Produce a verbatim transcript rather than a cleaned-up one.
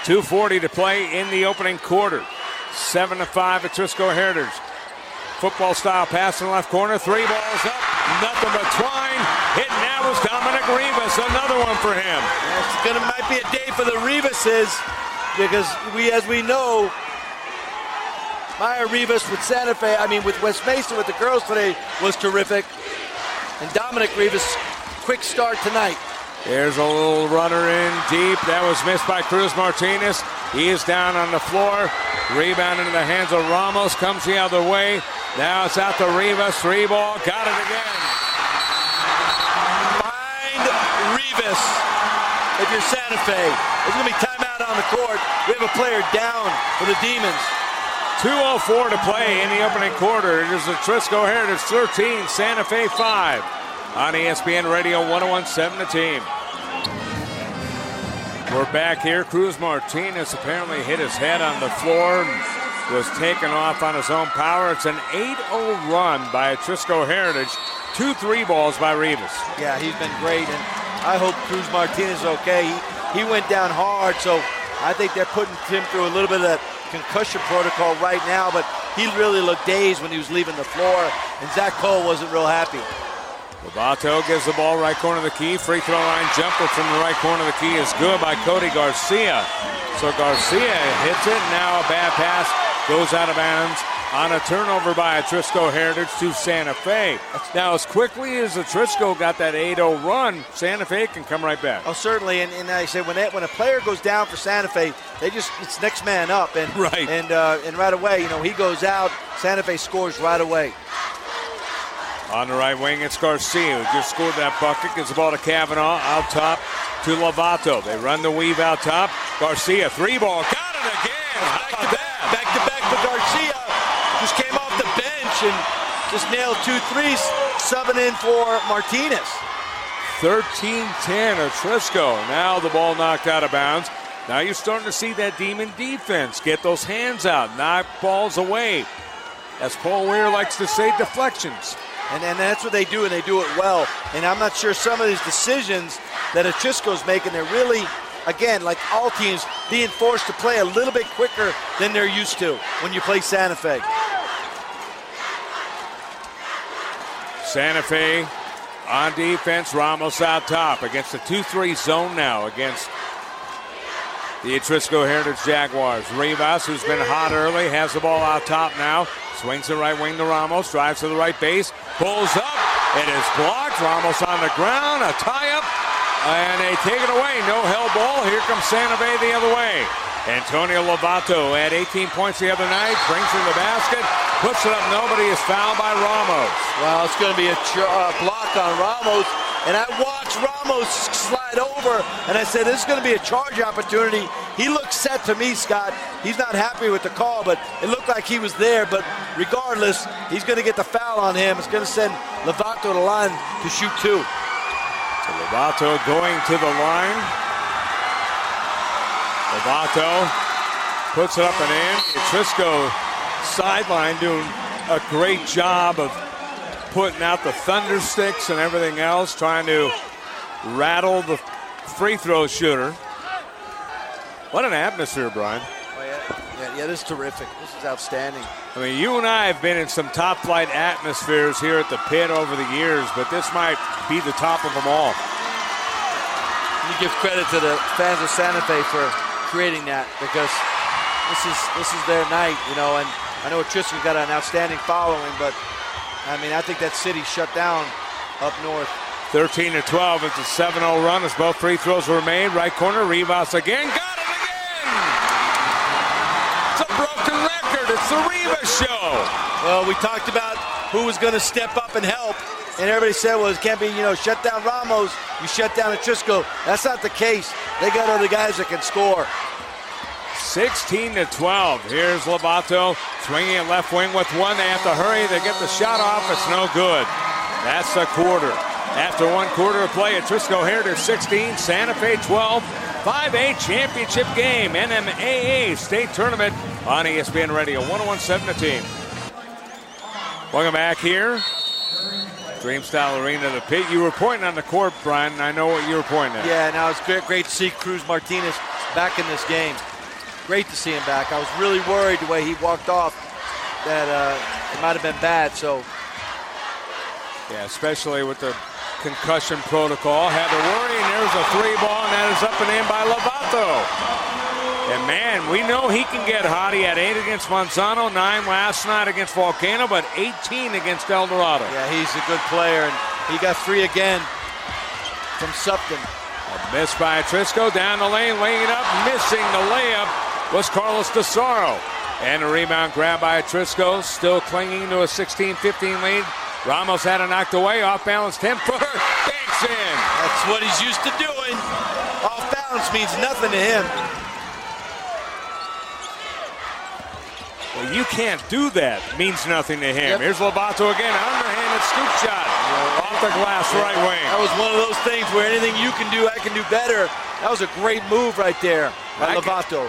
two forty to play in the opening quarter. seven to five at Trisco Heritage. Football style pass in the left corner. Three balls up. Nothing but twine. Hit now is Dominic Rivas. Another one for him. It's gonna might be a day for the Rivases because we, as we know, Maya Rivas with Santa Fe, I mean with West Mason with the girls today was terrific. And Dominic Rivas, quick start tonight. There's a little runner in deep. That was missed by Cruz Martinez. He is down on the floor. Rebound into the hands of Ramos. Comes the other way. Now it's out to Rivas. Three ball. Got it again. Find Rivas if you're Santa Fe. There's going to be timeout on the court. We have a player down for the Demons. two oh four to play in the opening quarter. It is the Trisco Heritage thirteen, Santa Fe five. On E S P N Radio one oh one point seven the team. We're back here. Cruz Martinez apparently hit his head on the floor and was taken off on his own power. It's an eight oh run by Trisco Heritage. Two three balls by Rivas. Yeah, he's been great, and I hope Cruz Martinez is okay. He, he went down hard, so I think they're putting him through a little bit of that concussion protocol right now, but he really looked dazed when he was leaving the floor, and Zach Cole wasn't real happy. Lovato gives the ball right corner of the key. Free throw line jumper from the right corner of the key is good by Cody Garcia. So Garcia hits it. Now a bad pass goes out of bounds on a turnover by a Trisco Heritage to Santa Fe. Now as quickly as the Trisco got that eight oh run, Santa Fe can come right back. Oh, certainly. And, and I say when they, when a player goes down for Santa Fe, they just it's next man up. And right. And uh, and right away, you know, he goes out. Santa Fe scores right away. On the right wing, it's Garcia, who just scored that bucket. Gives the ball to Kavanaugh, out top to Lovato. They run the weave out top. Garcia, three ball, got it again. Back to back. Back to back for Garcia. Just came off the bench and just nailed two threes, subbing in for Martinez. thirteen ten of Trisco. Now the ball knocked out of bounds. Now you're starting to see that Demon defense get those hands out, knock balls away. As Paul Weir likes to say, deflections. And, and that's what they do, and they do it well. And I'm not sure some of these decisions that Trisco's making, they're really, again, like all teams, being forced to play a little bit quicker than they're used to when you play Santa Fe. Santa Fe on defense, Ramos out top against the two three zone now against the Trisco Heritage Jaguars. Rivas, who's been hot early, has the ball out top now. Swings the right wing to Ramos, drives to the right base, pulls up. It is blocked. Ramos on the ground, a tie-up, and they take it away. No held ball. Here comes Santa Fe the other way. Antonio Lovato had eighteen points the other night, brings in the basket, puts it up. Nobody is fouled by Ramos. Well, it's going to be a ch- uh, block on Ramos. And I watched Ramos slide over, and I said, this is going to be a charge opportunity. He looked set to me, Scott. He's not happy with the call, but it looked like he was there. But regardless, he's going to get the foul on him. It's going to send Lovato to the line to shoot two. So Lovato going to the line. Lovato puts it up and in. Trisco sideline doing a great job of putting out the thunder sticks and everything else, trying to rattle the free throw shooter. What an atmosphere, Brian. Oh, yeah. Yeah, yeah, this is terrific. This is outstanding. I mean, you and I have been in some top flight atmospheres here at the Pit over the years, but this might be the top of them all. You give credit to the fans of Santa Fe for creating that, because this is this is their night, you know, and I know Tristan got an outstanding following, but I mean, I think that city shut down up north. thirteen to twelve. It's a seven oh run as both free throws were made. Right corner, Rivas again. Got it again! It's a broken record. It's the Rivas show. Well, we talked about who was going to step up and help, and everybody said, well, it can't be, you know, shut down Ramos. You shut down Trisco. That's not the case. They got other guys that can score. sixteen to twelve. Here's Lovato swinging it left wing with one. They have to hurry. They get the shot off. It's no good. That's a quarter. After one quarter of play at Trisco Heritage sixteen, Santa Fe twelve. five A championship game, N M A A state tournament on E S P N Radio one oh one point seven the team. Welcome back here. Dream Style Arena, the Pit. You were pointing on the court, Brian, and I know what you were pointing at. Yeah, now it's great, great to see Cruz Martinez back in this game. great to see him back. I was really worried the way he walked off that uh, it might have been bad. So, yeah, especially with the concussion protocol, had to worry. And there's a three ball, and that is up and in by Lovato. And man, we know he can get hot. He had eight against Manzano, nine last night against Volcano, but eighteen against El Dorado. Yeah, he's a good player, and he got three again from Supton. A miss by Trisco down the lane, laying it up, missing the layup was Carlos Tesoro. And a rebound grab by Trisco, still clinging to a sixteen fifteen lead. Ramos had it knocked away, off balance, ten footer, banks in. That's what he's used to doing. Off balance means nothing to him. Well, you can't do that. Means nothing to him. Yep. Here's Lovato again, underhanded scoop shot off the glass right wing. That was one of those things where anything you can do, I can do better. That was a great move right there by Lovato.